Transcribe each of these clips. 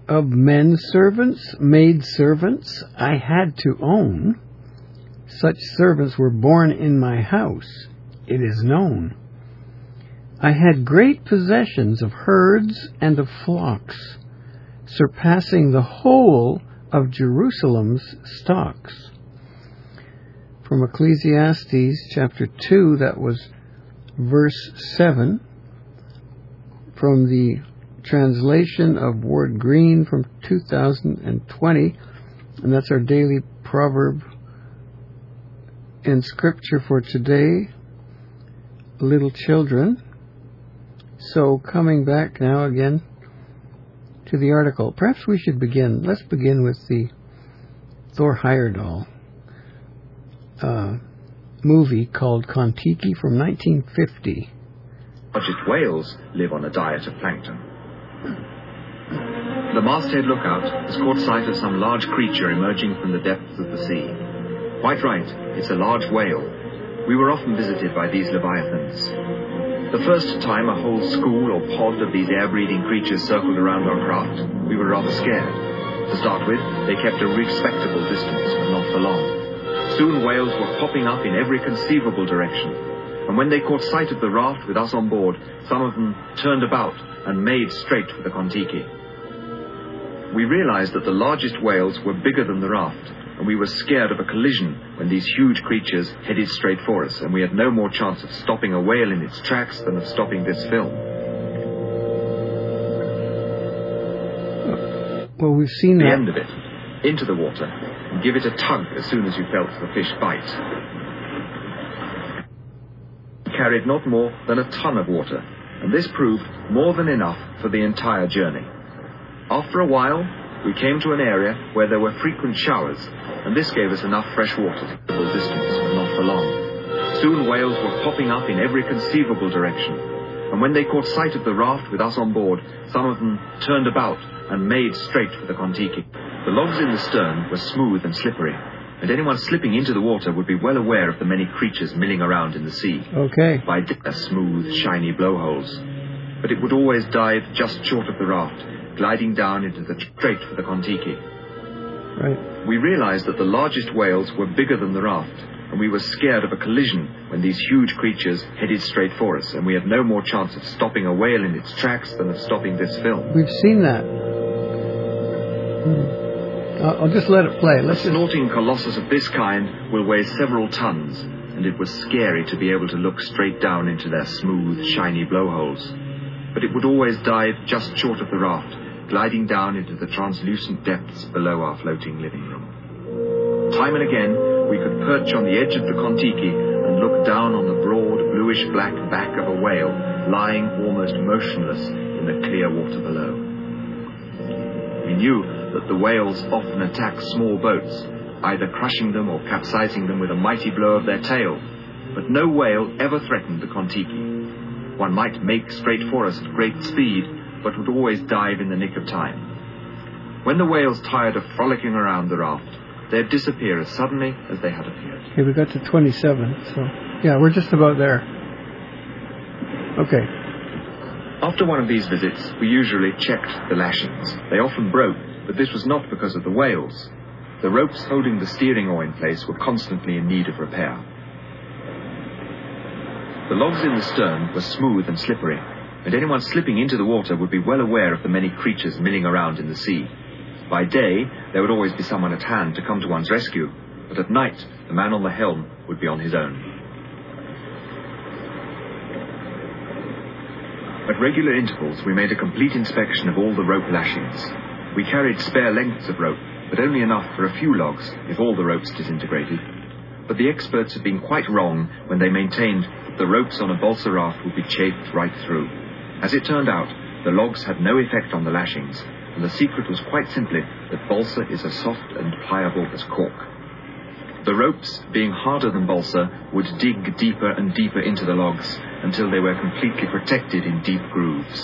of men servants, maid servants, I had to own. Such servants were born in my house, it is known. I had great possessions of herds and of flocks, surpassing the whole of Jerusalem's stocks. From Ecclesiastes chapter 2, that was verse 7, from the translation of Ward Green from 2020, and that's our daily proverb in Scripture for today, little children. So coming back now again to the article, perhaps we should begin. Let's begin with the Thor Heyerdahl movie called Kon-Tiki from 1950. Largest whales live on a diet of plankton. The masthead lookout has caught sight of some large creature emerging from the depths of the sea. Quite right, it's a large whale. We were often visited by these leviathans. The first time a whole school or pod of these air-breathing creatures circled around our craft, we were rather scared. To start with, they kept a respectable distance, but not for long. Soon whales were popping up in every conceivable direction, and when they caught sight of the raft with us on board, some of them turned about and made straight for the Kon-Tiki. We realized that the largest whales were bigger than the raft, and we were scared of a collision when these huge creatures headed straight for us, and we had no more chance of stopping a whale in its tracks than of stopping this film. Well, we've seen the that. end of it, into the water, and give it a tug as soon as you felt the fish bite. Carried not more than a ton of water, and this proved more than enough for the entire journey. After a while, we came to an area where there were frequent showers, and this gave us enough fresh water to travel distance, but not for long. Soon whales were popping up in every conceivable direction, and when they caught sight of the raft with us on board, some of them turned about and made straight for the Kon-Tiki. The logs in the stern were smooth and slippery, and anyone slipping into the water would be well aware of the many creatures milling around in the sea. Okay. By smooth, shiny blowholes. But it would always dive just short of the raft, gliding down into the straight for the Kon-Tiki. Right. We realized that the largest whales were bigger than the raft, and we were scared of a collision when these huge creatures headed straight for us, and we had no more chance of stopping a whale in its tracks than of stopping this film. We've seen that. I'll just let it play. A snorting colossus of this kind will weigh several tons, and it was scary to be able to look straight down into their smooth, shiny blowholes. But it would always dive just short of the raft, gliding down into the translucent depths below our floating living room. Time and again, we could perch on the edge of the Kon-Tiki and look down on the broad, bluish-black back of a whale lying almost motionless in the clear water below. We knew that the whales often attack small boats, either crushing them or capsizing them with a mighty blow of their tail, but no whale ever threatened the Kon-Tiki. One might make straight for us at great speed, but would always dive in the nick of time. When the whales tired of frolicking around the raft, they'd disappear as suddenly as they had appeared. Okay, we got to 27, so yeah, we're just about there. Okay. After one of these visits, we usually checked the lashings. They often broke, but this was not because of the whales. The ropes holding the steering oar in place were constantly in need of repair. The logs in the stern were smooth and slippery, and anyone slipping into the water would be well aware of the many creatures milling around in the sea. By day, there would always be someone at hand to come to one's rescue, but at night, the man on the helm would be on his own. At regular intervals, we made a complete inspection of all the rope lashings. We carried spare lengths of rope, but only enough for a few logs if all the ropes disintegrated. But the experts had been quite wrong when they maintained that the ropes on a balsa raft would be chafed right through. As it turned out, the logs had no effect on the lashings, and the secret was quite simply that balsa is as soft and pliable as cork. The ropes, being harder than balsa, would dig deeper and deeper into the logs until they were completely protected in deep grooves.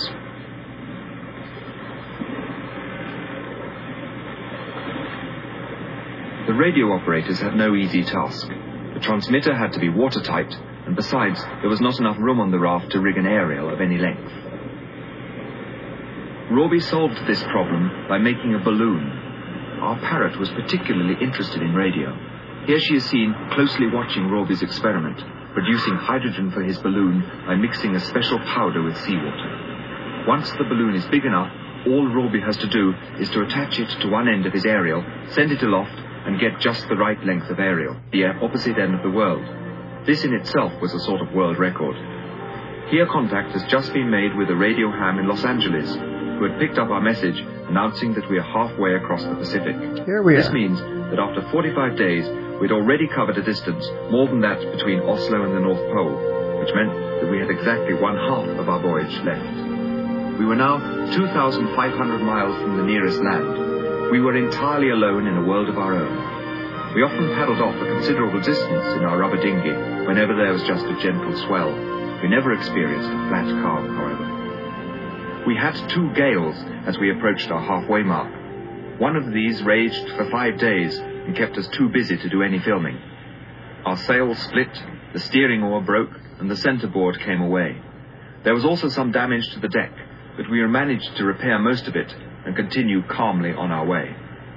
The radio operators had no easy task. The transmitter had to be watertight, and besides, there was not enough room on the raft to rig an aerial of any length. Robbie solved this problem by making a balloon. Our parrot was particularly interested in radio. Here she is seen closely watching Robbie's experiment, producing hydrogen for his balloon by mixing a special powder with seawater. Once the balloon is big enough, all Robbie has to do is to attach it to one end of his aerial, send it aloft, and get just the right length of aerial, the opposite end of the world. This in itself was a sort of world record. Here contact has just been made with a radio ham in Los Angeles, who had picked up our message announcing that we are halfway across the Pacific. Here we This are. means that after 45 days, we'd already covered a distance more than that between Oslo and the North Pole, which meant that we had exactly one half of our voyage left. We were now 2,500 miles from the nearest land. We were entirely alone in a world of our own. We often paddled off a considerable distance in our rubber dinghy whenever there was just a gentle swell. We never experienced a flat calm, however. We had 2 gales as we approached our halfway mark. One of these raged for 5 days and kept us too busy to do any filming. Our sails split, the steering oar broke, and the centerboard came away. There was also some damage to the deck, but we managed to repair most of it and continue calmly on our way.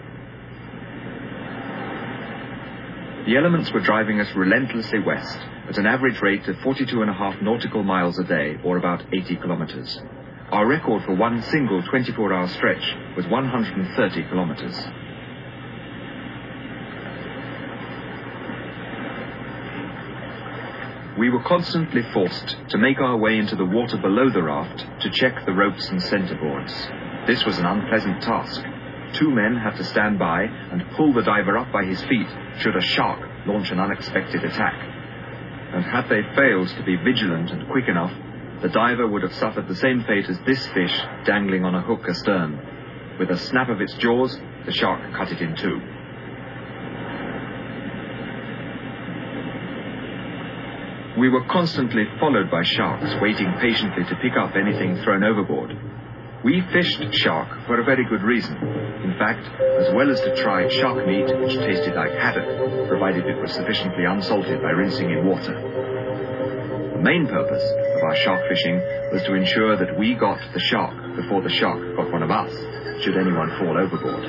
The elements were driving us relentlessly west at an average rate of 42.5 nautical miles a day, or about 80 kilometers. Our record for one single 24-hour stretch was 130 kilometers. We were constantly forced to make our way into the water below the raft to check the ropes and centerboards. This was an unpleasant task. 2 men had to stand by and pull the diver up by his feet should a shark launch an unexpected attack. And had they failed to be vigilant and quick enough, the diver would have suffered the same fate as this fish dangling on a hook astern. With a snap of its jaws, the shark cut it in 2. We were constantly followed by sharks, waiting patiently to pick up anything thrown overboard. We fished shark for a very good reason. In fact, as well as to try shark meat, which tasted like haddock, provided it was sufficiently unsalted by rinsing in water. The main purpose of our shark fishing was to ensure that we got the shark before the shark got one of us, should anyone fall overboard.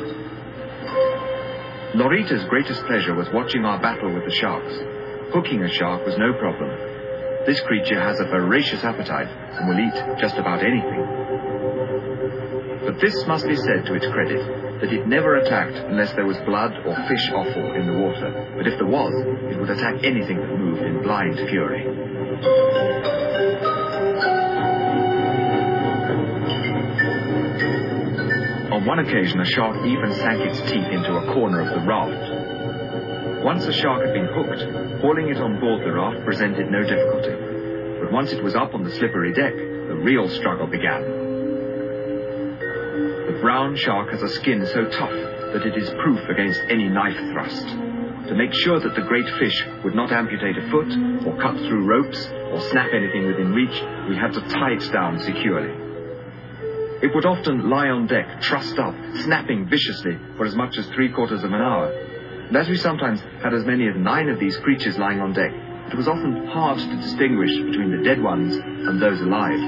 Lorita's greatest pleasure was watching our battle with the sharks. Hooking a shark was no problem. This creature has a voracious appetite and will eat just about anything. But this must be said to its credit, that it never attacked unless there was blood or fish offal in the water. But if there was, it would attack anything that moved in blind fury. On one occasion, a shark even sank its teeth into a corner of the raft. Once the shark had been hooked, hauling it on board the raft presented no difficulty. But once it was up on the slippery deck, the real struggle began. The brown shark has a skin so tough that it is proof against any knife thrust. To make sure that the great fish would not amputate a foot, or cut through ropes, or snap anything within reach, we had to tie it down securely. It would often lie on deck, trussed up, snapping viciously for as much as 3/4 of an hour. And as we sometimes had as many as 9 of these creatures lying on deck, it was often hard to distinguish between the dead ones and those alive.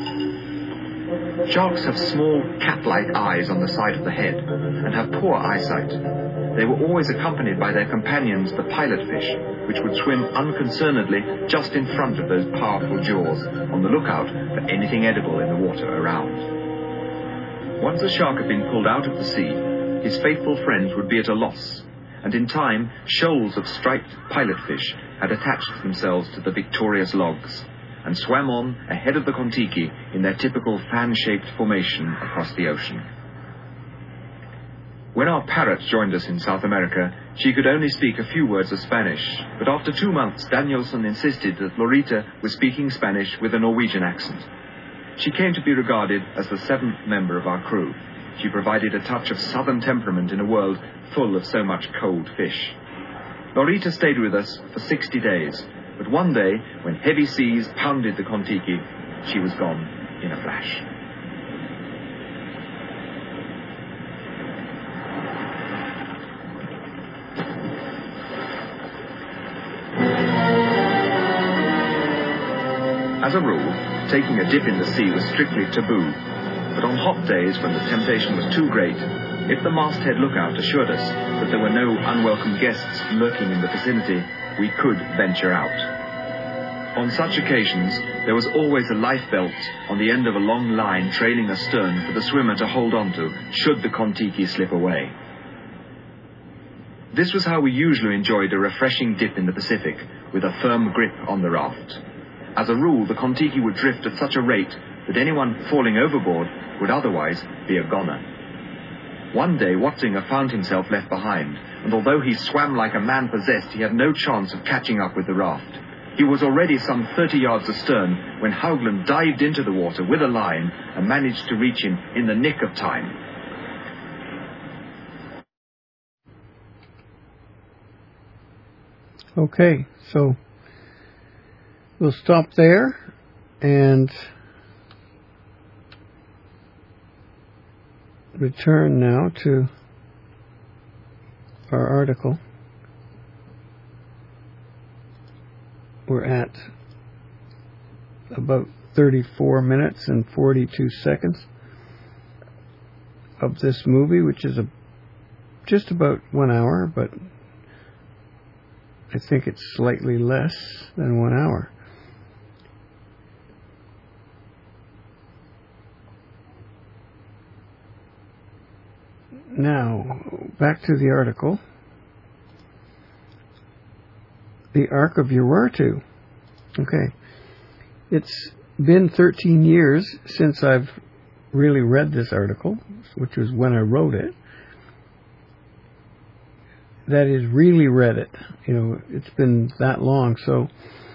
Sharks have small cat-like eyes on the side of the head and have poor eyesight. They were always accompanied by their companions, the pilot fish, which would swim unconcernedly just in front of those powerful jaws, on the lookout for anything edible in the water around. Once the shark had been pulled out of the sea, his faithful friends would be at a loss. And in time, shoals of striped pilotfish had attached themselves to the victorious logs and swam on ahead of the Kon-Tiki in their typical fan-shaped formation across the ocean. When our parrot joined us in South America, she could only speak a few words of Spanish, but after 2 months, Danielson insisted that Lorita was speaking Spanish with a Norwegian accent. She came to be regarded as the 7th member of our crew. She provided a touch of southern temperament in a world full of so much cold fish. Lorita stayed with us for 60 days, but one day, when heavy seas pounded the Kon-Tiki, she was gone in a flash. As a rule, taking a dip in the sea was strictly taboo. but on hot days when the temptation was too great, if the masthead lookout assured us that there were no unwelcome guests lurking in the vicinity, we could venture out. On such occasions, there was always a life belt on the end of a long line trailing astern for the swimmer to hold on to, should the Kon-Tiki slip away. This was how we usually enjoyed a refreshing dip in the Pacific, with a firm grip on the raft. As a rule, the Kon-Tiki would drift at such a rate that anyone falling overboard would otherwise be a goner. One day, Watzinger found himself left behind, and although he swam like a man possessed, he had no chance of catching up with the raft. He was already some 30 yards astern when Haugland dived into the water with a line and managed to reach him in the nick of time. Okay, so we'll stop there and return now to our article. We're at about 34 minutes and 42 seconds of this movie, which is just about 1 hour, but I think it's slightly less than 1 hour. Now, back to the article. The Ark of Urartu. Okay. It's been 13 years since I've really read this article, which was when I wrote it. That is, really read it. You know, it's been that long, so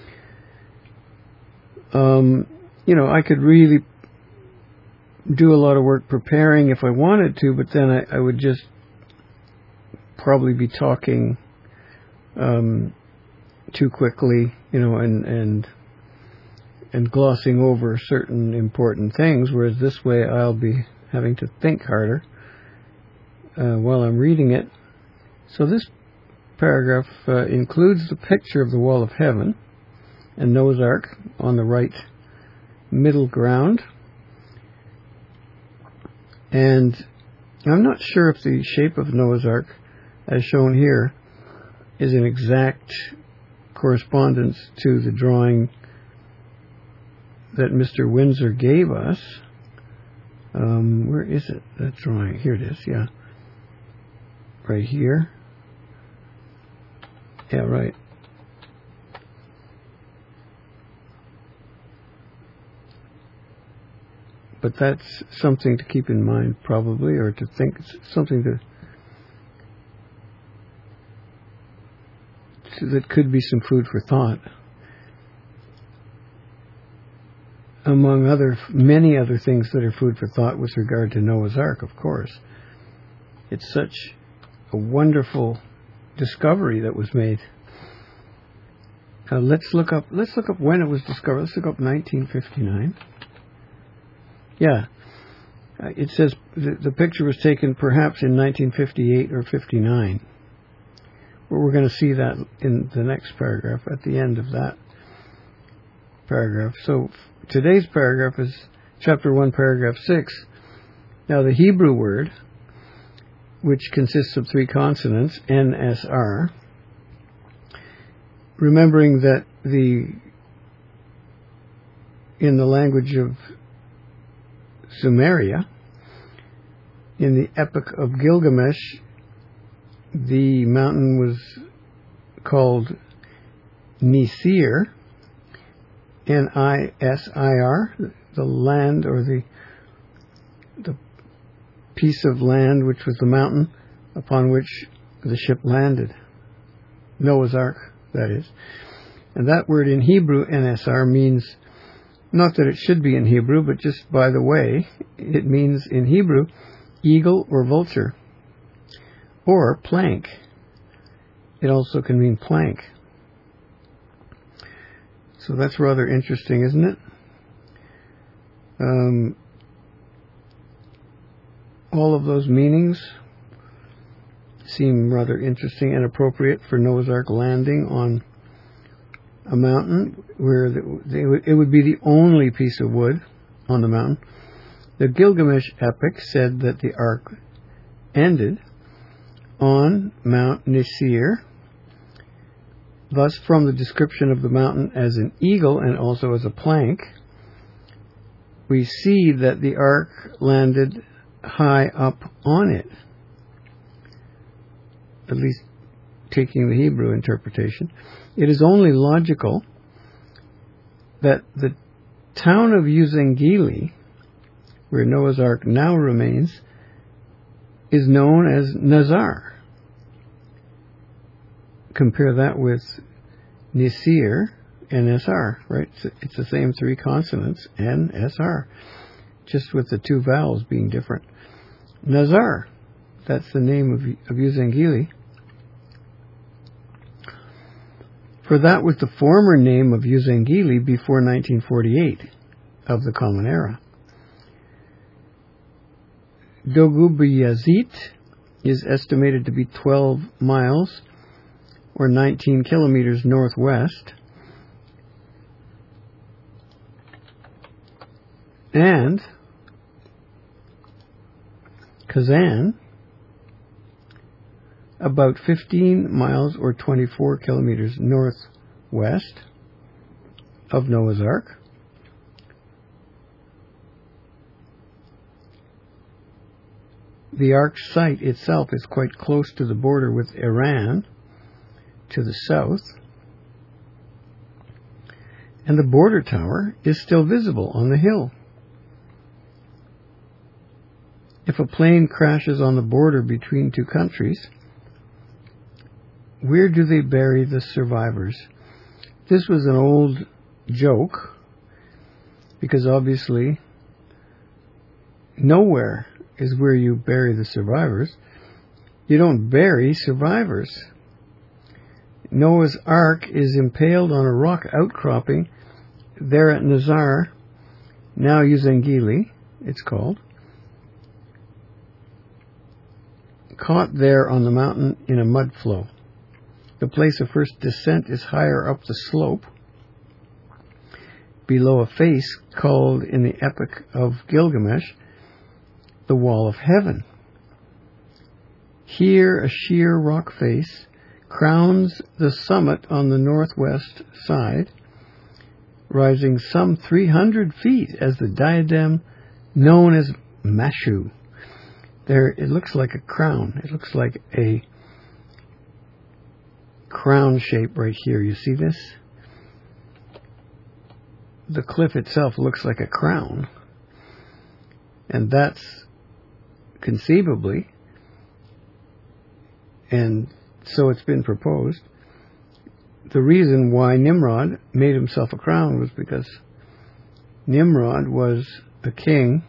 you know, I could really do a lot of work preparing if I wanted to, but then I would just probably be talking too quickly, you know, and glossing over certain important things, whereas this way I'll be having to think harder while I'm reading it. So this paragraph includes the picture of the Wall of Heaven and Noah's Ark on the right middle ground. And I'm not sure if the shape of Noah's Ark, as shown here, is an exact correspondence to the drawing that Mr. Windsor gave us. Where is it, that drawing? Here it is, yeah. Right here. Yeah, right. But that's something to keep in mind, probably, or to think, something that could be some food for thought. Among many other things that are food for thought with regard to Noah's Ark, of course. It's such a wonderful discovery that was made. Let's look up when it was discovered. Let's look up 1959. Yeah, it says the picture was taken perhaps in 1958 or 59. Well, we're going to see that in the next paragraph, at the end of that paragraph. So today's paragraph is chapter 1, paragraph 6. Now the Hebrew word, which consists of 3 consonants, NSR, remembering that in the language of Sumeria, in the Epic of Gilgamesh, the mountain was called Nisir, Nisir, the land, or the piece of land which was the mountain upon which the ship landed. Noah's Ark, that is. And that word in Hebrew, NSR, means, not that it should be in Hebrew, but just by the way, it means in Hebrew, eagle or vulture, or plank. It also can mean plank. So that's rather interesting, isn't it? All of those meanings seem rather interesting and appropriate for Noah's Ark landing on a mountain where it would be the only piece of wood on the mountain The Gilgamesh epic said that the ark ended on Mount Nisir. Thus, from the description of the mountain as an eagle and also as a plank, we see that the ark landed high up on it, at least taking the Hebrew interpretation. It is only logical that the town of Uzengili, where Noah's Ark now remains, is known as Nazar. Compare that with Nisir and SR, right? It's the same three consonants, N, SR, just with the two vowels being different. Nazar, that's the name of Uzengili. For that was the former name of Uzengili before 1948 of the Common Era. Dogubiyazit is estimated to be 12 miles or 19 kilometers northwest, and Kazan about 15 miles or 24 kilometers northwest of Noah's Ark. The Ark's site itself is quite close to the border with Iran to the south, and the border tower is still visible on the hill. If a plane crashes on the border between two countries, where do they bury the survivors? This was an old joke, because obviously nowhere is where you bury the survivors. You don't bury survivors. Noah's Ark is impaled on a rock outcropping there at Nazar, now Uzengili, it's called, caught there on the mountain in a mud flow. The place of first descent is higher up the slope, below a face called in the Epic of Gilgamesh the Wall of Heaven. Here a sheer rock face crowns the summit on the northwest side, rising some 300 feet as the diadem known as Mashu. There, it looks like a crown. It looks like a crown shape right here. You see this? The cliff itself looks like a crown. And that's conceivably, and so it's been proposed, the reason why Nimrod made himself a crown was because Nimrod was a king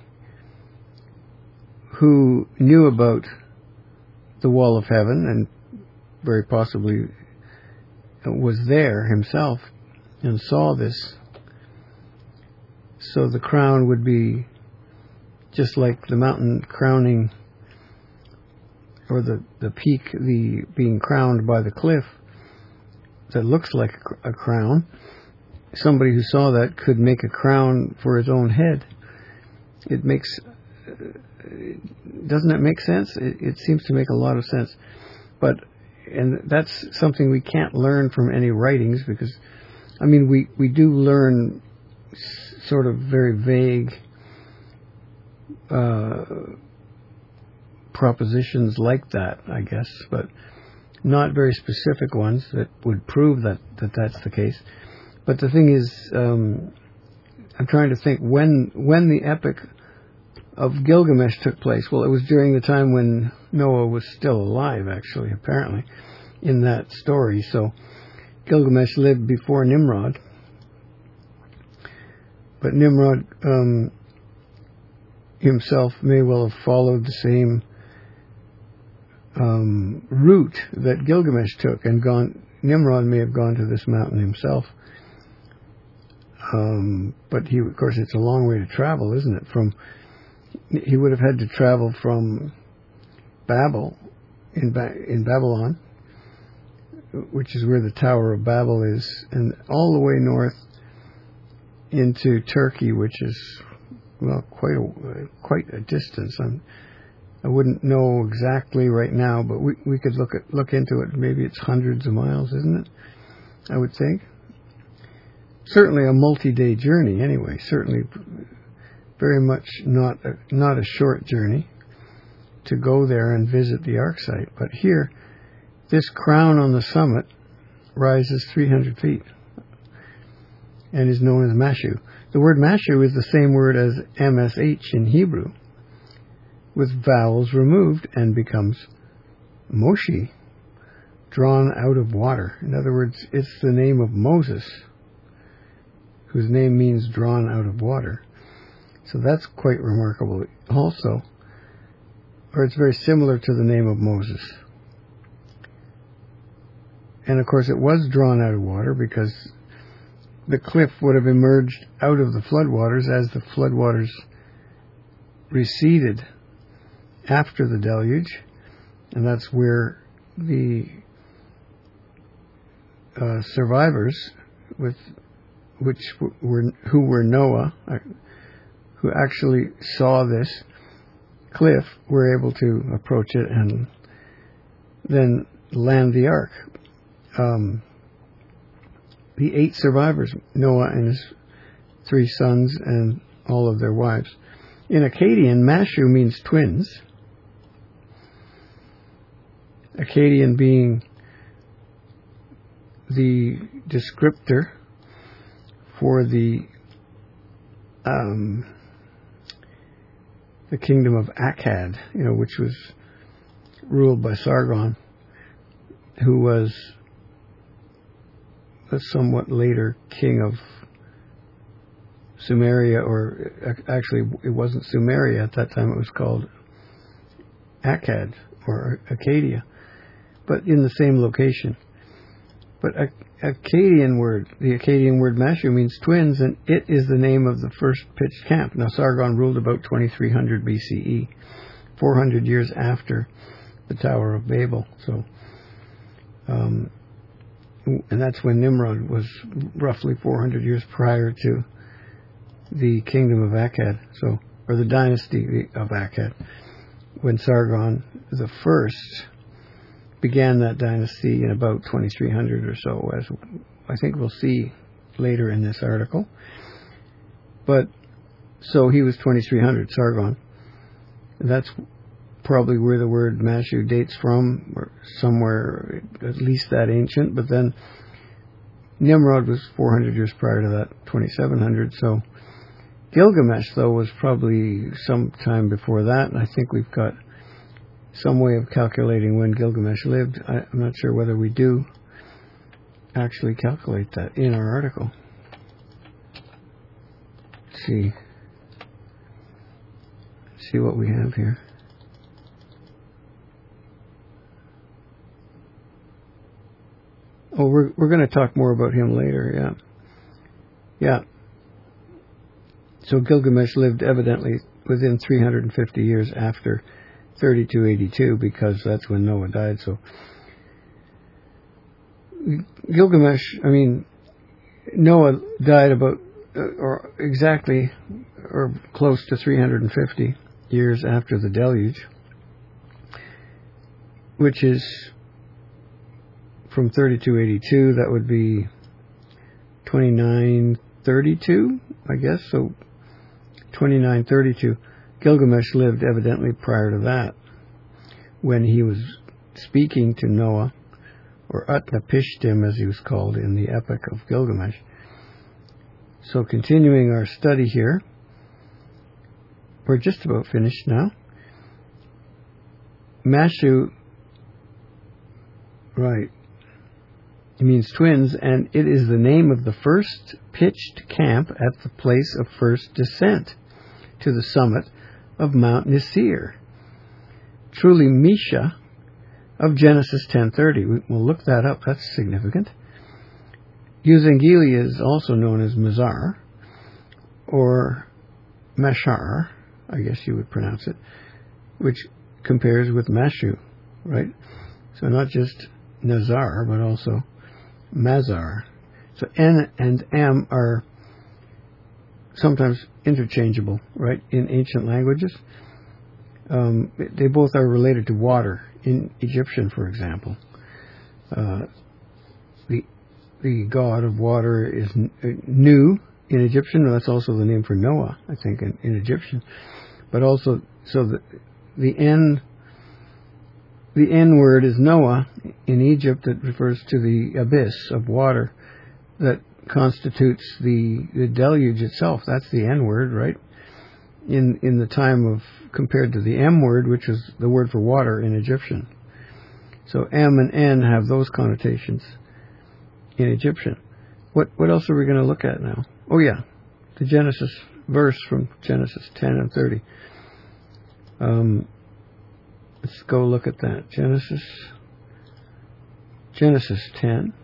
who knew about the Wall of Heaven and very possibly was there himself and saw this. So the crown would be just like the mountain crowning, or the peak being crowned by the cliff that looks like a crown. Somebody who saw that could make a crown for his own head. It makes, doesn't it make sense? It seems to make a lot of sense. And that's something we can't learn from any writings, because, I mean, we do learn sort of very vague propositions like that, I guess, but not very specific ones that would prove that that's the case. But the thing is, I'm trying to think when the Epic of Gilgamesh took place. Well, it was during the time when Noah was still alive, actually, apparently, in that story. So Gilgamesh lived before Nimrod. But Nimrod himself may well have followed the same route that Gilgamesh took and gone. Nimrod may have gone to this mountain himself. But of course, it's a long way to travel, isn't it? He would have had to travel from Babel in Babylon, which is where the Tower of Babel is, and all the way north into Turkey, which is quite a distance. I wouldn't know exactly right now, but we could look into it. Maybe it's hundreds of miles, isn't it? I would think. Certainly a multi-day journey anyway. Certainly very much not a short journey to go there and visit the Ark site. But here, this crown on the summit rises 300 feet and is known as Mashu. The word Mashu is the same word as MSH in Hebrew, with vowels removed, and becomes Moshi, drawn out of water. In other words, it's the name of Moses, whose name means drawn out of water. So that's quite remarkable also. Or it's very similar to the name of Moses. And of course it was drawn out of water because the cliff would have emerged out of the floodwaters as the floodwaters receded after the deluge, and that's where the survivors, who were Noah, who actually saw this cliff, were able to approach it and then land the ark. The 8 survivors, Noah and his 3 sons and all of their wives. In Akkadian, Mashu means twins. Akkadian being the descriptor for the kingdom of Akkad, which was ruled by Sargon, who was a somewhat later king of Sumeria, or actually it wasn't Sumeria at that time, it was called Akkad or Acadia, but in the same location. But the Akkadian word Mashu means twins, and it is the name of the first pitched camp. Now Sargon ruled about 2300 BCE, 400 years after the Tower of Babel. So, and that's when Nimrod was roughly 400 years prior to the kingdom of Akkad, or the dynasty of Akkad, when Sargon the First began that dynasty in about 2300 or so, as I think we'll see later in this article. But so he was 2300, Sargon. That's probably where the word Mashu dates from, or somewhere at least that ancient. But then Nimrod was 400 years prior to that, 2700. So Gilgamesh, though, was probably some time before that, and I think we've got some way of calculating when Gilgamesh lived. I'm not sure whether we do actually calculate that in our article. Let's see what we have here. Oh, we're going to talk more about him later, yeah. So Gilgamesh lived evidently within 350 years after 3282, because that's when Noah died. So Noah died about or close to 350 years after the deluge, which is from 3282, that would be 2932, I guess. So 2932. Gilgamesh lived evidently prior to that, when he was speaking to Noah, or Utnapishtim as he was called in the Epic of Gilgamesh. So continuing our study here, we're just about finished now. Mashu, right, it means twins, and it is the name of the first pitched camp at the place of first descent to the summit of Mount Nisir. Truly Misha of Genesis 10:30. We'll look that up. That's significant. Uzangili is also known as Mizar, or Mashar, I guess you would pronounce it, which compares with Mashu, right? So not just Nazar, but also Mazar. So N and M are sometimes interchangeable, right, in ancient languages. They both are related to water. In Egyptian, for example, the god of water is Nu in Egyptian. That's also the name for Noah, I think, in Egyptian. But also, so the N word is Noah in Egypt. That refers to the abyss of water that constitutes the deluge itself. That's the N word, right? In the time of, compared to the M word, which is the word for water in Egyptian. So M and N have those connotations in Egyptian. What else are we going to look at now? Oh yeah, the Genesis verse from Genesis 10 and 30. Let's go look at that. Genesis 10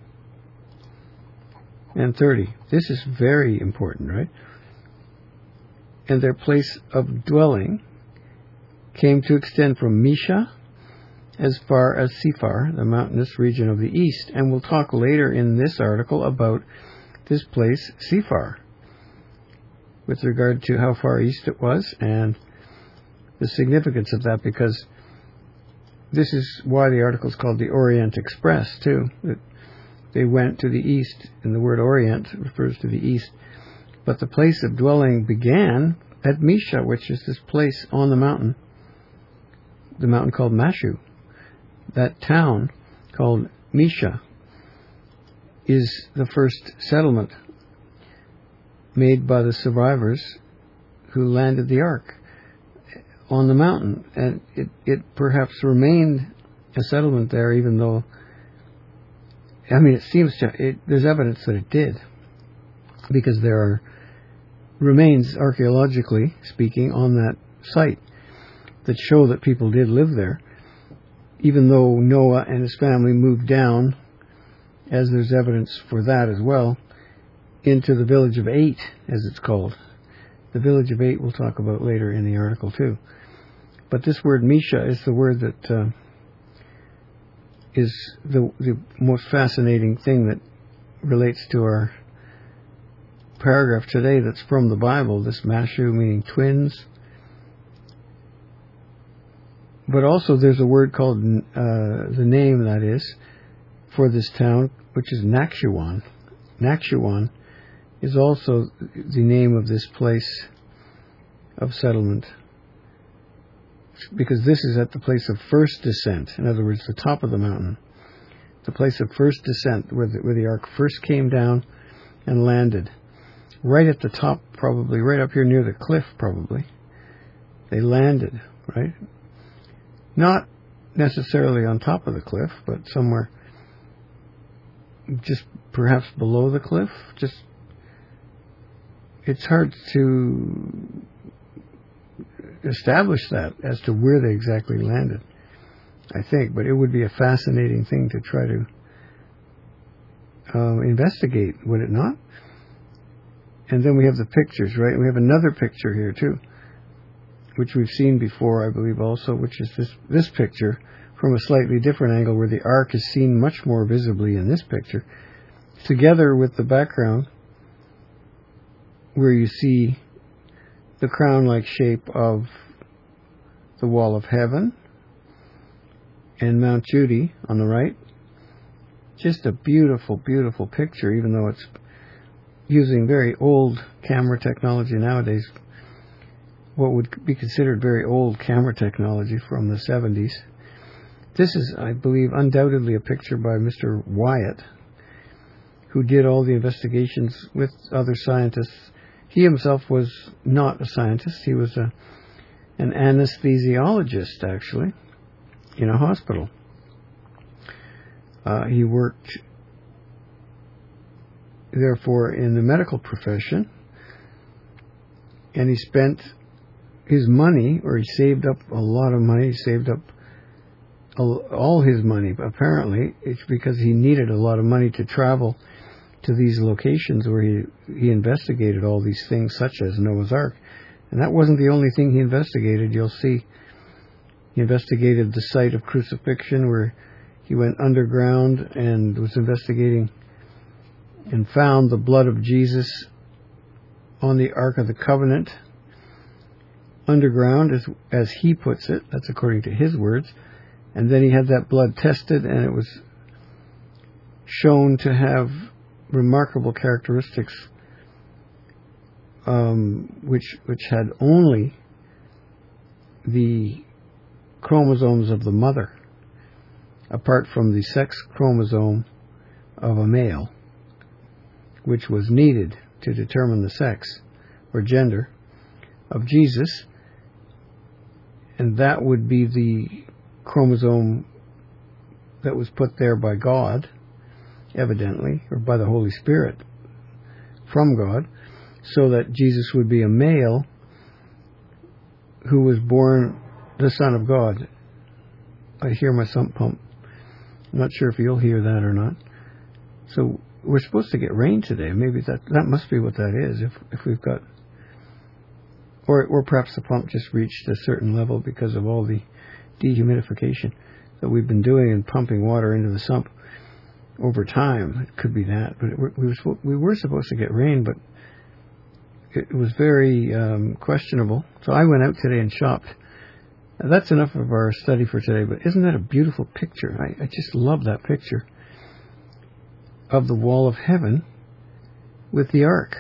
and 30. This is very important, right? And their place of dwelling came to extend from Mesha as far as Sephar, the mountainous region of the east. And we'll talk later in this article about this place, Sephar, with regard to how far east it was and the significance of that, because this is why the article is called the Orient Express, too. They went to the east, and the word Orient refers to the east. But the place of dwelling began at Mesha, which is this place on the mountain called Mashu. That town called Mesha is the first settlement made by the survivors who landed the ark on the mountain. And it perhaps remained a settlement there, even though, I mean, there's evidence that it did, because there are remains, archaeologically speaking, on that site that show that people did live there, even though Noah and his family moved down, as there's evidence for that as well, into the village of 8, as it's called. The village of 8 we'll talk about later in the article too. But this word Mesha is the word that is the most fascinating thing that relates to our paragraph today, that's from the Bible, this Mashu, meaning twins. But also there's a word called, the name that is, for this town, which is Nakshuan. Nakshuan is also the name of this place of settlement, because this is at the place of first descent. In other words, the top of the mountain, the place of first descent, where the ark first came down and landed. Right at the top, probably, right up here near the cliff, probably. They landed, right? Not necessarily on top of the cliff, but somewhere just perhaps below the cliff. Just, it's hard to establish that as to where they exactly landed, I think, but it would be a fascinating thing to try to investigate, would it not? And then we have the pictures, right? We have another picture here too, which we've seen before, I believe also, which is this picture from a slightly different angle, where the ark is seen much more visibly in this picture, together with the background where you see the crown-like shape of the wall of heaven and Mount Judy on the right. Just a beautiful, beautiful picture, even though it's using very old camera technology nowadays, what would be considered very old camera technology from the 70s. This is, I believe, undoubtedly a picture by Mr. Wyatt, who did all the investigations with other scientists. He himself was not a scientist. He was an anesthesiologist, actually, in a hospital. He worked, therefore, in the medical profession, and he spent his money, or he saved up a lot of money. He saved up all his money, apparently. It's because he needed a lot of money to travel to these locations where he investigated all these things, such as Noah's Ark. And that wasn't the only thing he investigated. You'll see he investigated the site of crucifixion, where he went underground and was investigating and found the blood of Jesus on the Ark of the Covenant underground, as he puts it. That's according to his words. And then he had that blood tested, and it was shown to have remarkable characteristics, which had only the chromosomes of the mother, apart from the sex chromosome of a male, which was needed to determine the sex or gender of Jesus. And that would be the chromosome that was put there by God, evidently, or by the Holy Spirit from God, so that Jesus would be a male who was born the Son of God. I hear my sump pump. I'm not sure if you'll hear that or not. So we're supposed to get rain today. Maybe that must be what that is. If we've got, or perhaps the pump just reached a certain level because of all the dehumidification that we've been doing and pumping water into the sump over time. It could be that, but we were supposed to get rain, but it was very questionable. So I went out today and shopped. Now, that's enough of our study for today, but isn't that a beautiful picture? I just love that picture of the wall of heaven with the ark.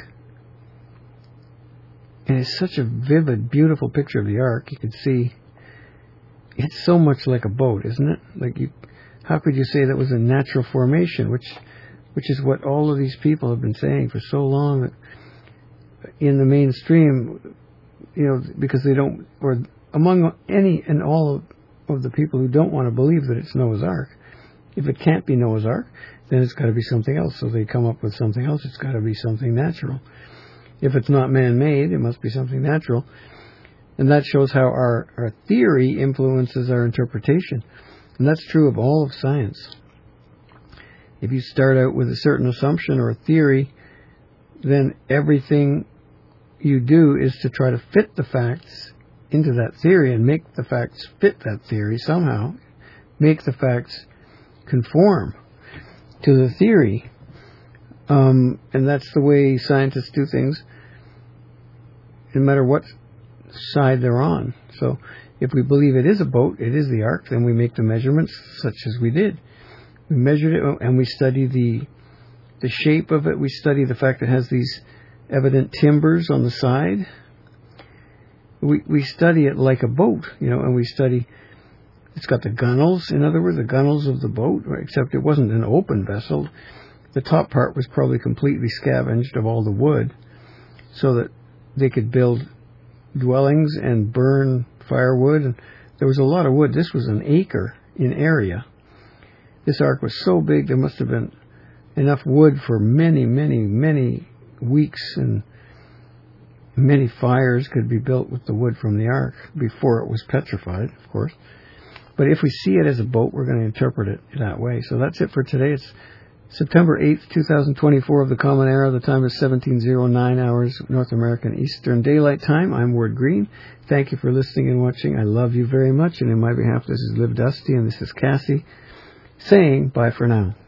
And it's such a vivid, beautiful picture of the ark. You can see it's so much like a boat, isn't it? How could you say that was a natural formation, which is what all of these people have been saying for so long, that in the mainstream, because they don't, or among any and all of the people who don't want to believe that it's Noah's Ark. If it can't be Noah's Ark, then it's got to be something else. So they come up with something else. It's got to be something natural. If it's not man-made, it must be something natural. And that shows how our theory influences our interpretation. And that's true of all of science. If you start out with a certain assumption or a theory, then everything you do is to try to fit the facts into that theory and make the facts fit that theory somehow. Make the facts conform to the theory. And that's the way scientists do things, no matter what side they're on. So if we believe it is a boat, it is the ark, then we make the measurements such as we did. We measured it and we study the shape of it. We study the fact that it has these evident timbers on the side. We study it like a boat, and we study, it's got the gunnels, in other words, the gunnels of the boat, except it wasn't an open vessel. The top part was probably completely scavenged of all the wood so that they could build dwellings and burn firewood. And there was a lot of wood. This was an acre in area. This ark was so big there must have been enough wood for many, many, many weeks, and many fires could be built with the wood from the ark before it was petrified, of course. But if we see it as a boat, we're going to interpret it that way. So that's it for today. It's September 8th, 2024 of the Common Era. The time is 17:09 hours North American Eastern Daylight Time. I'm Ward Green. Thank you for listening and watching. I love you very much. And in my behalf, this is Liv Dusty and this is Cassie saying bye for now.